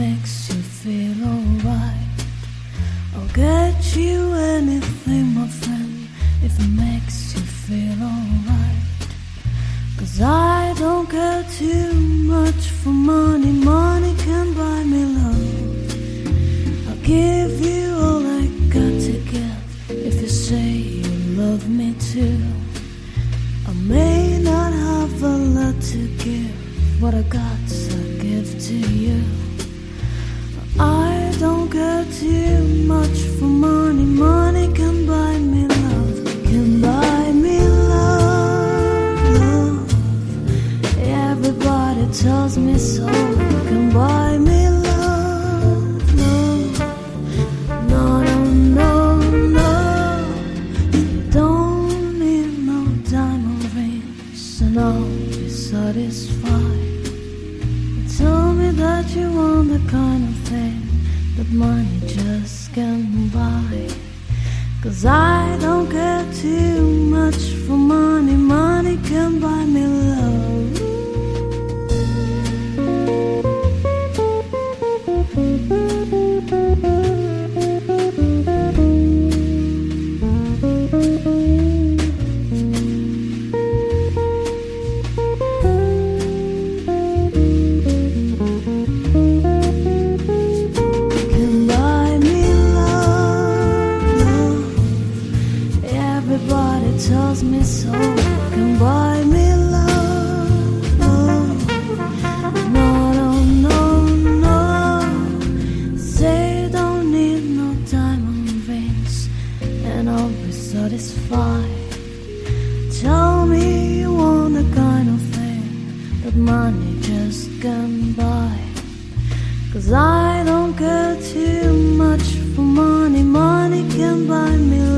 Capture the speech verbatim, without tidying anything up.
makes you feel alright. I'll get you anything, my friend, if it makes you feel alright. Cause I don't care too much for money. Money can buy me love. I'll give you all I got to give if you say you love me too. I may not have a lot to give, what I got I give to you. I don't care too much for money. Money can buy me love, can buy me love, love. Everybody tells me so, can buy me love, love. No, no, no, no. You don't need no diamond rings and I'll be satisfied. Tell me that you want the kind of thing that money just can't buy. Cause I don't care too much for money. Money can buy me love. Tells me so, can buy me love, love. No, no, no, no. Say don't need no diamond rings and I'll be satisfied. Tell me you want the kind of thing that money just can't buy. Cause I don't care too much for money. Money can buy me love.